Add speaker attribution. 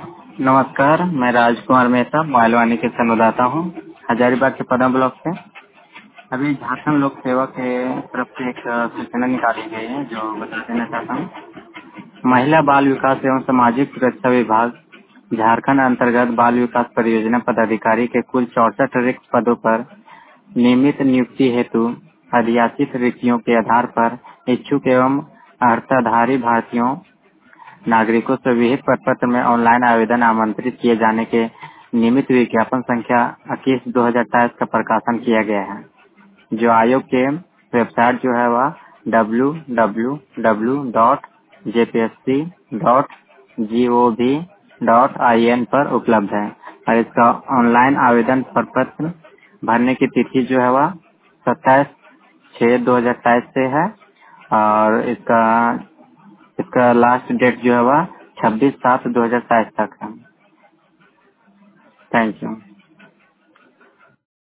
Speaker 1: नमस्कार, मैं राजकुमार मेहता मोबाइलवानी के संवाददाता हूँ हजारीबाग के पदम ब्लॉक से। अभी झारखंड लोक सेवा के तरफ से एक सूचना निकाली गई है जो बता देना चाहता हूँ। महिला बाल विकास एवं सामाजिक सुरक्षा विभाग झारखंड अंतर्गत बाल विकास परियोजना पदाधिकारी के कुल 64 रिक्त पदों पर नियमित नियुक्ति हेतु अधियाचित रिक्तियों के आधार पर इच्छुक एवं अर्हताधारी भारतीयों नागरिकों से विहित प्रपत्र में ऑनलाइन आवेदन आमंत्रित किए जाने के नियमित विज्ञापन संख्या 21/2028 का प्रकाशन किया गया है, जो आयोग के वेबसाइट जो है वह www.jpsc.gov.in पर उपलब्ध है और इसका ऑनलाइन आवेदन प्रपत्र भरने की तिथि जो है वह 27/6/2027 से है और इसका लास्ट डेट जो है वह 26/7/2027 तक है। Thank you.